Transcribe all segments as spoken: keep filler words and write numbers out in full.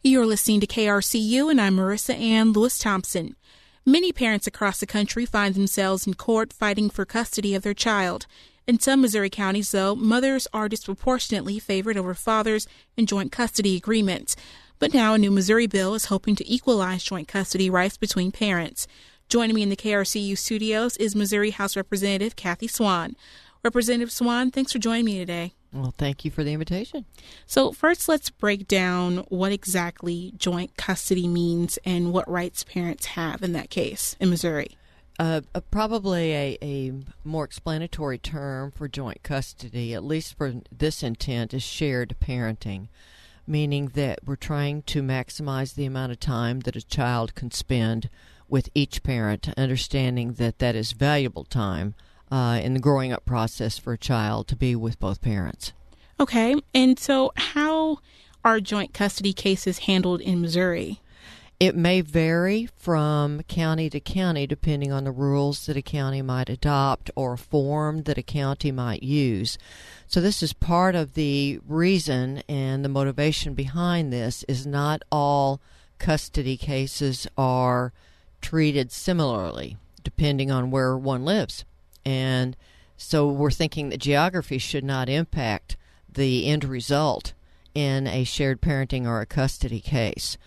You're listening to K R C U, and I'm Marissa Ann Lewis-Thompson. Many parents across the country find themselves in court fighting for custody of their child. In some Missouri counties, though, mothers are disproportionately favored over fathers in joint custody agreements. But now a new Missouri bill is hoping to equalize joint custody rights between parents. Joining me in the K R C U studios is Missouri House Representative Kathy Swan. Representative Swan, thanks for joining me today. Well, thank you for the invitation. So first, let's break down what exactly joint custody means and what rights parents have in that case in Missouri. Uh, uh, probably a, a more explanatory term for joint custody, at least for this intent, is shared parenting, meaning that we're trying to maximize the amount of time that a child can spend with each parent, understanding that that is valuable time uh, in the growing up process for a child to be with both parents. Okay, and so how are joint custody cases handled in Missouri? It may vary from county to county depending on the rules that a county might adopt or a form that a county might use. So this is part of the reason and the motivation behind this is not all custody cases are treated similarly depending on where one lives. And so we're thinking that geography should not impact the end result in a shared parenting or a custody case.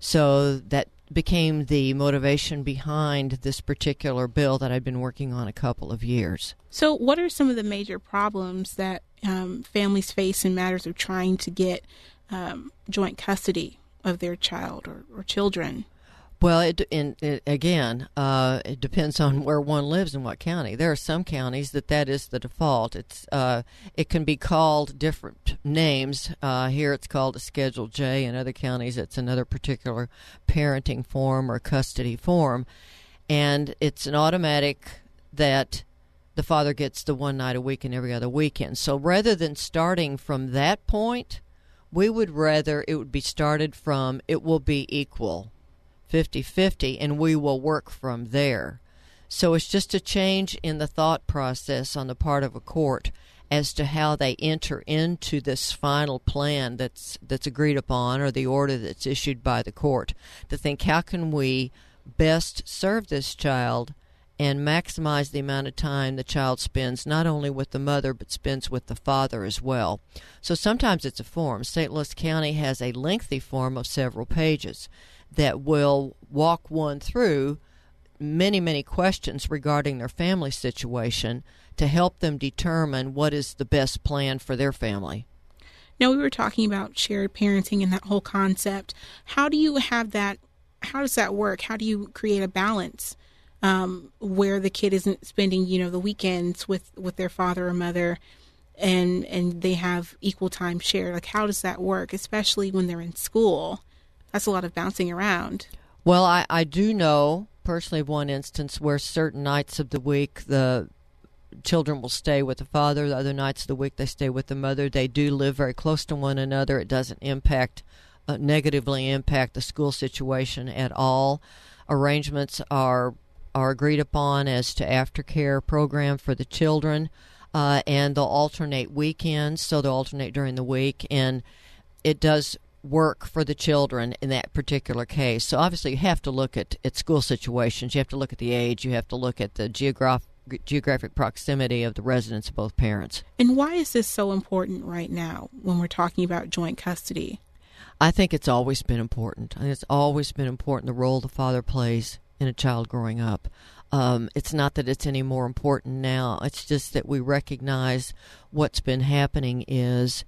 So that became the motivation behind this particular bill that I've been working on a couple of years. So what are some of the major problems that um, families face in matters of trying to get um, joint custody of their child or, or children? Well, it, in, it, again, uh, it depends on where one lives in what county. There are some counties that that is the default. It's uh, it can be called different names. Uh, here it's called a Schedule J. In other counties, it's another particular parenting form or custody form. And it's an automatic that the father gets the one night a week and every other weekend. So rather than starting from that point, we would rather it would be started from it will be equal. fifty-fifty, and we will work from there. So it's just a change in the thought process on the part of a court as to how they enter into this final plan that's that's agreed upon or the order that's issued by the court to think how can we best serve this child and maximize the amount of time the child spends not only with the mother but spends with the father as well. So sometimes it's a form. Saint Louis County has a lengthy form of several pages that will walk one through many, many questions regarding their family situation to help them determine what is the best plan for their family. Now, we were talking about shared parenting and that whole concept. How do you have that, how does that work? How do you create a balance um, where the kid isn't spending, you know, the weekends with, with their father or mother and, and they have equal time shared? Like, how does that work, especially when they're in school? That's a lot of bouncing around. Well, I, I do know personally of one instance where certain nights of the week the children will stay with the father. The other nights of the week they stay with the mother. They do live very close to one another. It doesn't impact, uh, negatively impact the school situation at all. Arrangements are are agreed upon as to aftercare program for the children, uh, and they'll alternate weekends, so they'll alternate during the week, and it does work for the children in that particular case. So obviously you have to look at, at school situations. You have to look at the age. You have to look at the geograph- geographic proximity of the residence of both parents. And why is this so important right now when we're talking about joint custody? I think it's always been important. I think it's always been important the role the father plays in a child growing up. Um, it's not that it's any more important now. It's just that we recognize what's been happening is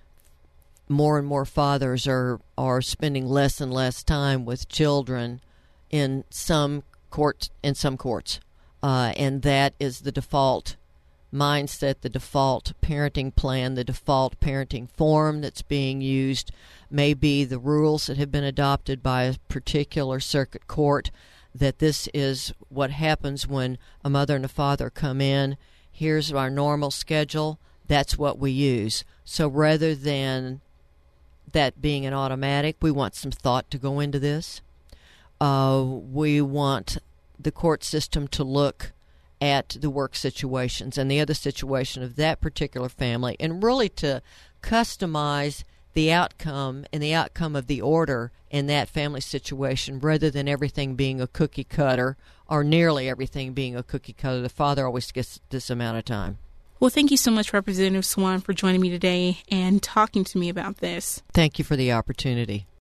more and more fathers are, are spending less and less time with children in some court in some courts, uh, and that is the default mindset, the default parenting plan, the default parenting form that's being used. May be the rules that have been adopted by a particular circuit court. That this is what happens when a mother and a father come in. Here's our normal schedule. That's what we use. So rather than that being an automatic, we want some thought to go into this. Uh, we want the court system to look at the work situations and the other situation of that particular family and really to customize the outcome and the outcome of the order in that family situation, rather than everything being a cookie cutter or nearly everything being a cookie cutter. The father always gets this amount of time. Well, thank you so much, Representative Swan, for joining me today and talking to me about this. Thank you for the opportunity.